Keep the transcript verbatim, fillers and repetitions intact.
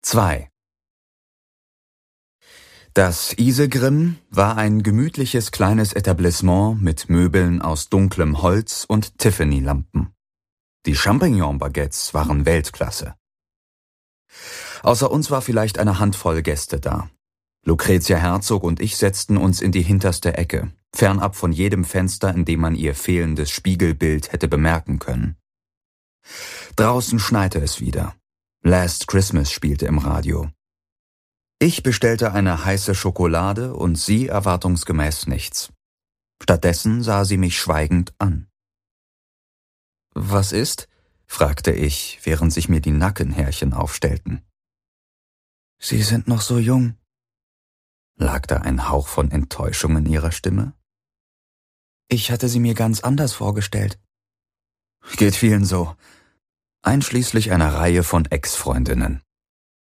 zwei. Das Isegrim war ein gemütliches kleines Etablissement mit Möbeln aus dunklem Holz und Tiffany-Lampen. Die Champignon-Baguettes waren Weltklasse. Außer uns war vielleicht eine Handvoll Gäste da. Lucretia Herzog und ich setzten uns in die hinterste Ecke, fernab von jedem Fenster, in dem man ihr fehlendes Spiegelbild hätte bemerken können. Draußen schneite es wieder. Last Christmas spielte im Radio. Ich bestellte eine heiße Schokolade und sie erwartungsgemäß nichts. Stattdessen sah sie mich schweigend an. »Was ist?« fragte ich, während sich mir die Nackenhärchen aufstellten. »Sie sind noch so jung.« Lag da ein Hauch von Enttäuschung in ihrer Stimme? »Ich hatte sie mir ganz anders vorgestellt.« »Geht vielen so, einschließlich einer Reihe von Ex-Freundinnen.«